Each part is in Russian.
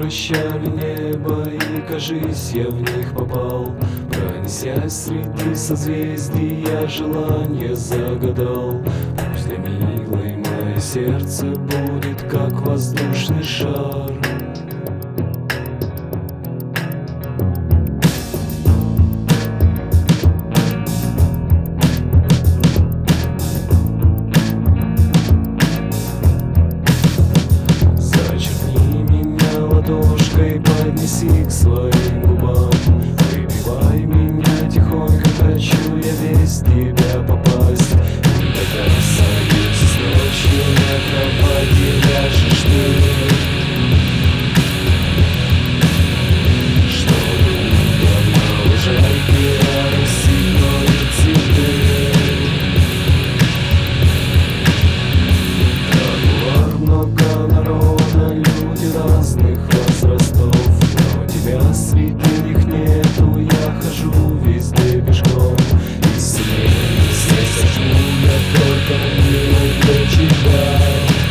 вращали небо, и, кажись, я в них попал. Пронесясь среди созвездий, я желание загадал. Пусть для милой мое сердце будет как воздушный шар. Ладошкой поднеси к своим губам, выпивай меня тихонько, хочу я весь в тебя попасть. И когда садимся с ночью на кровати, ляжешь ты, чтобы утром на лужайке рассыпали цветы. Тротуар много народа, люди разных возрастов, но тебя среди них нету, я хожу везде пешком. И сильнее сердце жму я только милый для тебя.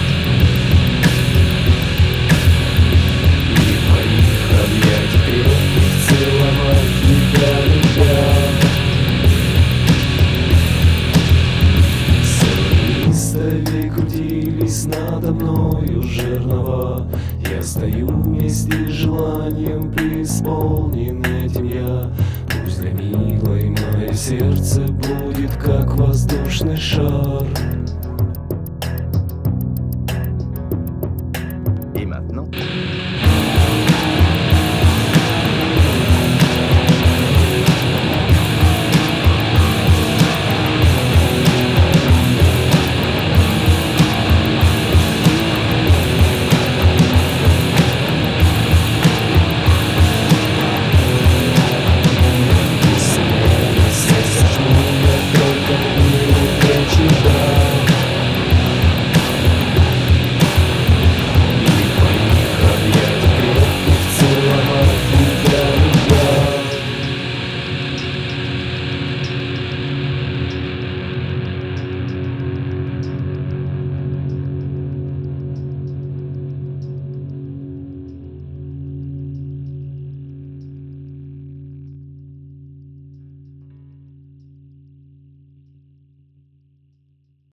И в моих объятиях крепких целовать тебя любя. Солнистовей крутились надо мною жернова, я стою вместе с желанием, преисполнен этим я. Пусть для милой мое сердце будет как воздушный шар.